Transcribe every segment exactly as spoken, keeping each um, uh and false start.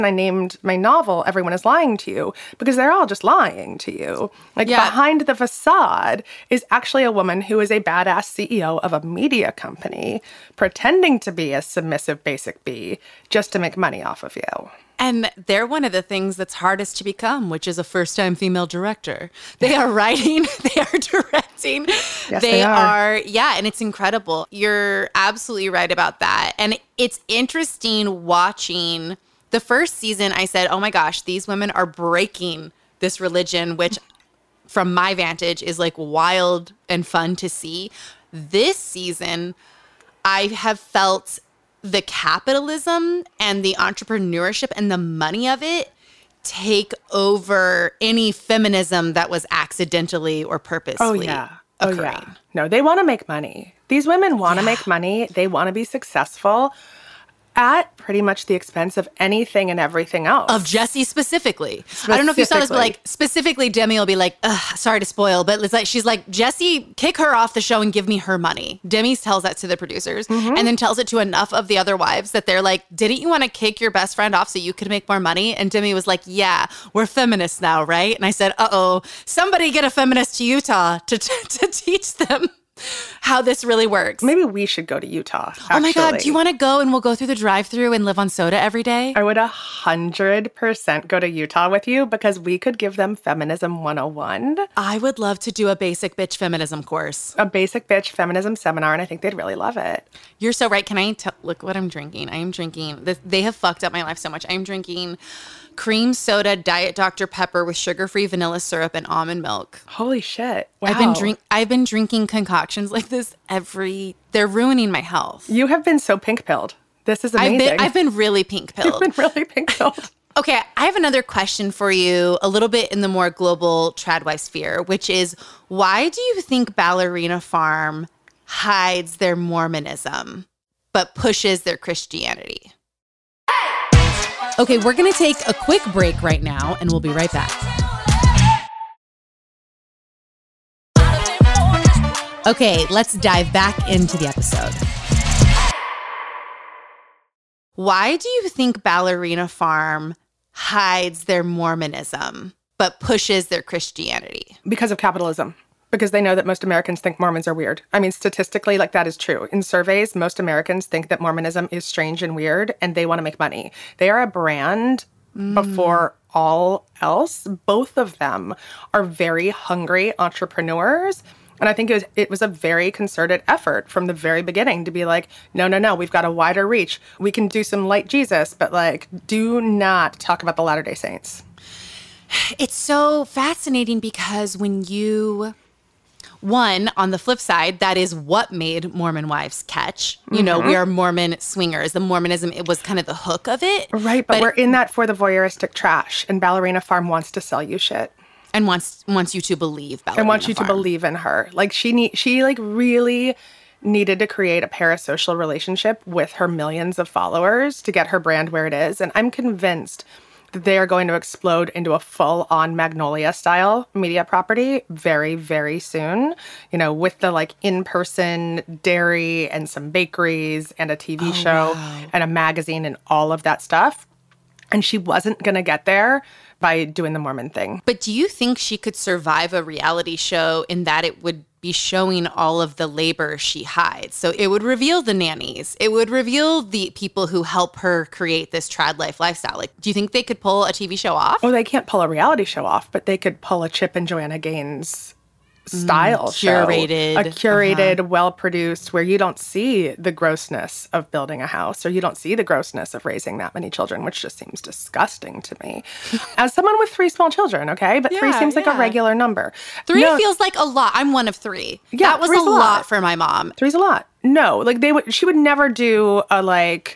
And I named my novel Everyone is Lying to You because they're all just lying to you. Like Yeah. behind the facade is actually a woman who is a badass C E O of a media company pretending to be a submissive basic bee just to make money off of you. And they're one of the things that's hardest to become, which is a first-time female director. They are writing, they are directing. Yes, they, they are. are, yeah, and it's incredible. You're absolutely right about that. And it's interesting watching the first season. I said, oh my gosh, these women are breaking this religion, which from my vantage is like wild and fun to see. This season, I have felt the capitalism and the entrepreneurship and the money of it take over any feminism that was accidentally or purposefully Oh, yeah. occurring. Oh, yeah. No, they want to make money. These women want to Yeah. make money. They want to be successful at pretty much the expense of anything and everything else. Of Jessie specifically. I don't know if you saw this, but like specifically Demi will be like, ugh, sorry to spoil, but it's like she's like, Jessie, kick her off the show and give me her money. Demi tells that to the producers Mm-hmm. and then tells it to enough of the other wives that they're like, didn't you want to kick your best friend off so you could make more money? And Demi was like, yeah, we're feminists now, right? And I said, uh-oh, somebody get a feminist to Utah to, to, to teach them how this really works. Maybe we should go to Utah, actually. Oh my God, do you want to go and we'll go through the drive-thru and live on soda every day? I would a hundred percent go to Utah with you because we could give them Feminism one oh one, I would love to do a basic bitch feminism course. a basic bitch feminism seminar, and I think they'd really love it. You're so right. Can I tell? Look what I'm drinking. I am drinking. This, they have fucked up my life so much. I am drinking cream soda, Diet Doctor Pepper with sugar-free vanilla syrup and almond milk. Holy shit. Wow. I've been drink. I've been drinking concoctions like this every. They're ruining my health. You have been so pink-pilled. This is amazing. I've been. I've been really pink You've pilled. been really pink-pilled. Okay, I have another question for you, a little bit in the more global tradwife sphere, which is, why do you think Ballerina Farm hides their Mormonism but pushes their Christianity? Okay, we're going to take a quick break right now, and we'll be right back. Okay, let's dive back into the episode. Why do you think Ballerina Farm hides their Mormonism but pushes their Christianity? Because of capitalism. Because they know that most Americans think Mormons are weird. I mean, statistically, like, that is true. In surveys, most Americans think that Mormonism is strange and weird, and they want to make money. They are a brand mm. before all else. Both of them are very hungry entrepreneurs. And I think it was, it was a very concerted effort from the very beginning to be like, no, no, no, we've got a wider reach. We can do some light Jesus, but, like, do not talk about the Latter-day Saints. It's so fascinating because when you... One, on the flip side, that is what made Mormon wives catch. You mm-hmm. know, we are Mormon swingers. The Mormonism, it was kind of the hook of it. Right, but, but we're in that for the voyeuristic trash. And Ballerina Farm wants to sell you shit. And wants wants you to believe Ballerina And wants you Farm. to believe in her. Like, she need, she like really needed to create a parasocial relationship with her millions of followers to get her brand where it is. And I'm convinced that they are going to explode into a full-on Magnolia-style media property very, very soon. You know, with the, like, in-person dairy and some bakeries and a T V oh, show wow. and a magazine and all of that stuff. And she wasn't going to get there by doing the Mormon thing. But do you think she could survive a reality show in that it would be showing all of the labor she hides? So it would reveal the nannies. It would reveal the people who help her create this trad life lifestyle. Like, do you think they could pull a T V show off? Oh, they can't pull a reality show off, but they could pull a Chip and Joanna Gaines style mm, curated, show. A curated, uh-huh. well-produced, where you don't see the grossness of building a house, or you don't see the grossness of raising that many children, which just seems disgusting to me. As someone with three small children, okay? But yeah, three seems yeah. like a regular number. Three no, feels like a lot. I'm one of three. Yeah, that was a, a lot. lot for my mom. Three's a lot. No, like they would. She would never do a, like,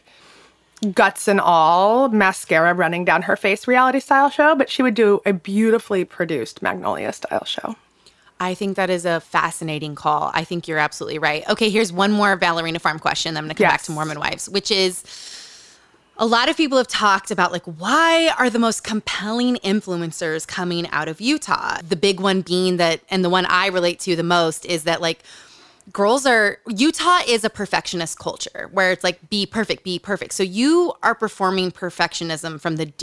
guts and all mascara running down her face reality style show, but she would do a beautifully produced Magnolia style show. I think that is a fascinating call. I think you're absolutely right. Okay, here's one more Ballerina Farm question. Then I'm going to come yes. back to Mormon wives, which is, a lot of people have talked about, like, why are the most compelling influencers coming out of Utah? The big one being that, and the one I relate to the most, is that, like, girls are, Utah is a perfectionist culture where it's like, be perfect, be perfect. So you are performing perfectionism from the